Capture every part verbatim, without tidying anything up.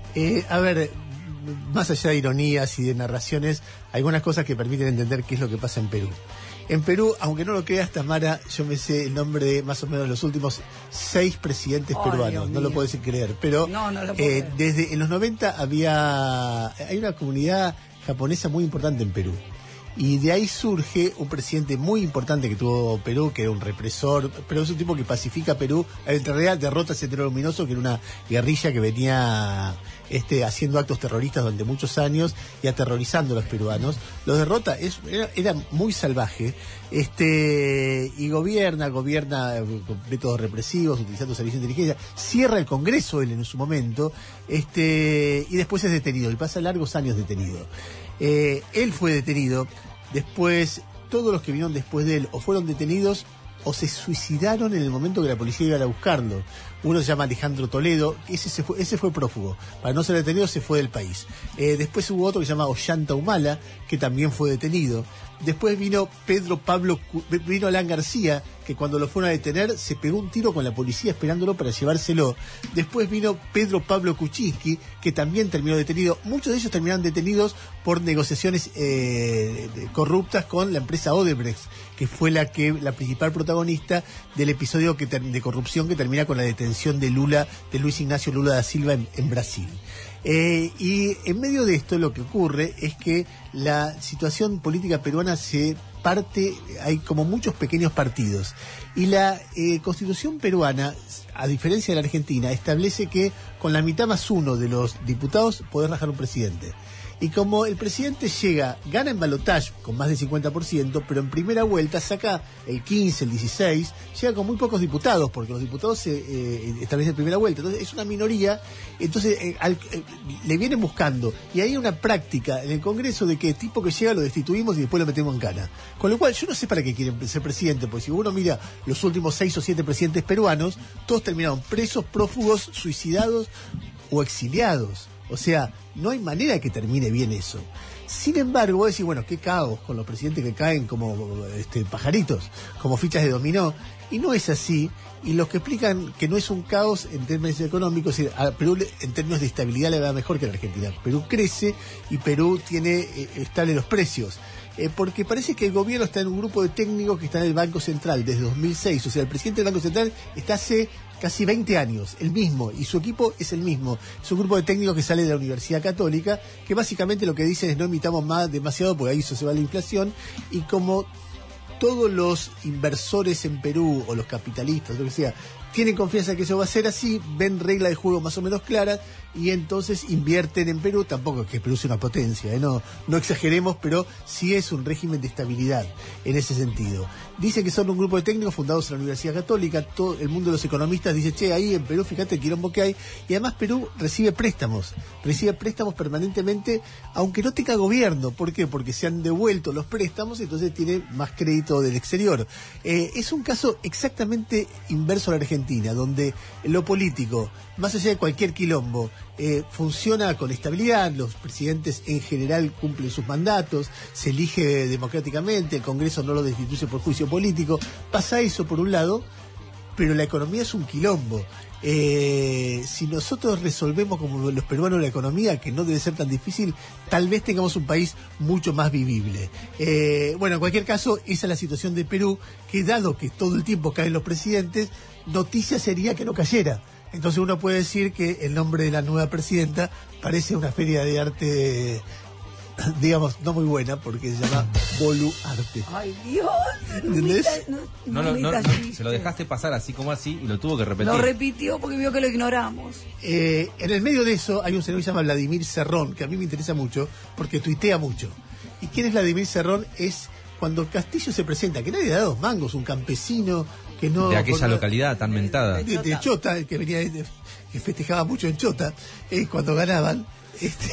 Eh, a ver, más allá de ironías y de narraciones, algunas cosas que permiten entender qué es lo que pasa en Perú. En Perú, aunque no lo creas, Tamara, yo me sé el nombre de más o menos los últimos seis presidentes oh, peruanos, no lo puedes creer, pero no, no lo puedo eh, creer. Desde en los noventa había, hay una comunidad japonesa muy importante en Perú. Y de ahí surge un presidente muy importante que tuvo Perú, que era un represor, pero es un tipo que pacifica Perú. En realidad derrota a Sendero Luminoso, que era una guerrilla que venía este, haciendo actos terroristas durante muchos años y aterrorizando a los peruanos. Los derrota, es, era, era muy salvaje, este y gobierna, gobierna con métodos represivos, utilizando servicios de inteligencia, cierra el Congreso él en su momento, este y después es detenido, y pasa largos años detenido. Eh, él fue detenido, después todos los que vinieron después de él o fueron detenidos o se suicidaron en el momento que la policía iba a buscarlo. Uno se llama Alejandro Toledo, ese, se fue, ese fue prófugo, para no ser detenido se fue del país. Eh, después hubo otro que se llama Ollanta Humala, que también fue detenido. Después vino Pedro Pablo, vino Alan García, que cuando lo fueron a detener se pegó un tiro con la policía esperándolo para llevárselo. Después vino Pedro Pablo Kuczynski, que también terminó detenido. Muchos de ellos terminaron detenidos por negociaciones eh, corruptas con la empresa Odebrecht, que fue la que la principal protagonista del episodio que ter, de corrupción que termina con la detención de Lula, de Luis Ignacio Lula da Silva en, en Brasil. Eh, y en medio de esto lo que ocurre es que la situación política peruana se parte, hay como muchos pequeños partidos, y la eh, Constitución peruana, a diferencia de la Argentina, establece que con la mitad más uno de los diputados podés rajar un presidente. Y como el presidente llega, gana en balotaje con más del cincuenta por ciento, pero en primera vuelta saca el quince, el dieciséis, llega con muy pocos diputados, porque los diputados se eh, establecen en primera vuelta. Entonces es una minoría, entonces eh, al, eh, le vienen buscando. Y hay una práctica en el Congreso de que el tipo que llega lo destituimos y después lo metemos en cana. Con lo cual yo no sé para qué quieren ser presidente, porque si uno mira los últimos seis o siete presidentes peruanos, todos terminaron presos, prófugos, suicidados o exiliados. O sea, no hay manera de que termine bien eso. Sin embargo, vos decís, bueno, qué caos con los presidentes que caen como este, pajaritos, como fichas de dominó. Y no es así. Y los que explican que no es un caos en términos económicos, es decir, a Perú en términos de estabilidad le va mejor que a la Argentina. Perú crece y Perú tiene eh, estable los precios. Eh, porque parece que el gobierno está en un grupo de técnicos que está en el Banco Central desde dos mil seis. O sea, el presidente del Banco Central está hace casi veinte años, el mismo, y su equipo es el mismo. Es un grupo de técnicos que sale de la Universidad Católica, que básicamente lo que dicen es no emitamos más demasiado porque ahí eso se va la inflación, y como todos los inversores en Perú, o los capitalistas, lo que sea, tienen confianza que eso va a ser así, ven reglas de juego más o menos claras, y entonces invierten en Perú. Tampoco es que Perú sea una potencia, ¿eh? no, no exageremos, pero sí es un régimen de estabilidad en ese sentido. Dice que son un grupo de técnicos fundados en la Universidad Católica. Todo el mundo de los economistas dice, che, ahí en Perú, fíjate el quilombo que hay. Y además Perú recibe préstamos, recibe préstamos permanentemente, aunque no tenga gobierno. ¿Por qué? Porque se han devuelto los préstamos, entonces tiene más crédito del exterior. Eh, es un caso exactamente inverso a la Argentina, donde lo político, más allá de cualquier quilombo, eh, funciona con estabilidad. Los presidentes en general cumplen sus mandatos, se elige democráticamente, el Congreso no lo destituye por juicio político. Pasa eso por un lado, pero la economía es un quilombo. Eh, si nosotros resolvemos como los peruanos la economía, que no debe ser tan difícil, tal vez tengamos un país mucho más vivible. Eh, bueno, en cualquier caso, esa es la situación de Perú, que dado que todo el tiempo caen los presidentes, noticia sería que no cayera. Entonces uno puede decir que el nombre de la nueva presidenta parece una feria de arte, digamos, no muy buena, porque se llama Boluarte. ¡Ay, Dios! ¿Entendés? No, No, no, no, no, se lo dejaste pasar así como así y lo tuvo que repetir. Lo repitió porque vio que lo ignoramos. Eh, en el medio de eso hay un señor que se llama Vladimir Cerrón, que a mí me interesa mucho, porque tuitea mucho. ¿Y quién es Vladimir Cerrón? Es cuando Castillo se presenta, que nadie le da dos mangos, un campesino que no... De aquella con, localidad tan mentada. De, de Chota, el que venía de, que festejaba mucho en Chota, eh, cuando ganaban. Este...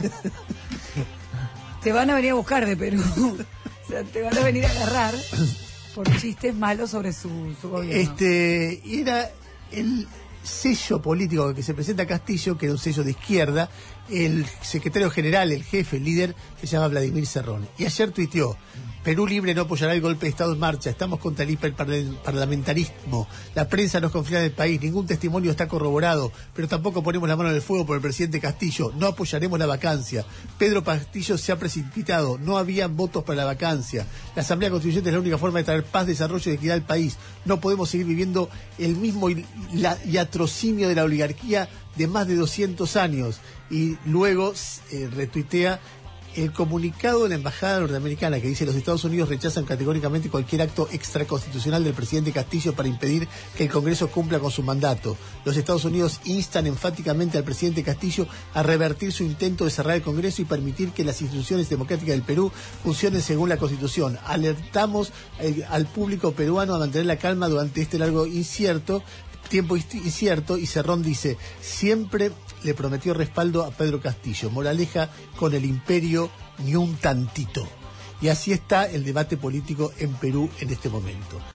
Te van a venir a buscar de Perú. O sea, te van a venir a agarrar por chistes malos sobre su, su gobierno. Este, era el sello político que se presenta Castillo, que era un sello de izquierda. El secretario general, el jefe, el líder, se llama Vladimir Cerrón. Y ayer tuiteó, Perú Libre no apoyará el golpe de Estado en marcha. Estamos contra el hiperparlamentarismo. La prensa nos confía en el país. Ningún testimonio está corroborado. Pero tampoco ponemos la mano en el fuego por el presidente Castillo. No apoyaremos la vacancia. Pedro Castillo se ha precipitado. No habían votos para la vacancia. La Asamblea Constituyente es la única forma de traer paz, desarrollo y equidad al país. No podemos seguir viviendo el mismo iatrocinio de la oligarquía de más de doscientos años. Y luego eh, retuitea el comunicado de la Embajada Norteamericana que dice: los Estados Unidos rechazan categóricamente cualquier acto extraconstitucional del presidente Castillo para impedir que el Congreso cumpla con su mandato. Los Estados Unidos instan enfáticamente al presidente Castillo a revertir su intento de cerrar el Congreso y permitir que las instituciones democráticas del Perú funcionen según la Constitución. Alertamos eh, al público peruano a mantener la calma durante este largo incierto tiempo incierto. Y Cerrón dice: siempre le prometió respaldo a Pedro Castillo. Moraleja, con el imperio ni un tantito. Y así está el debate político en Perú en este momento.